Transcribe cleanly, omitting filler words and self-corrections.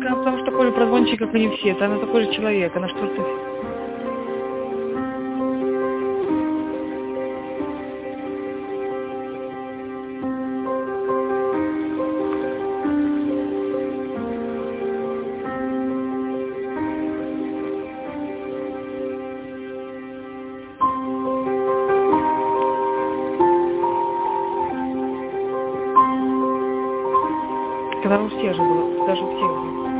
Она потому что такой же прозвончик, как они все. Она такой же человек. Она что-то... Когда у всех же было, даже у всех было.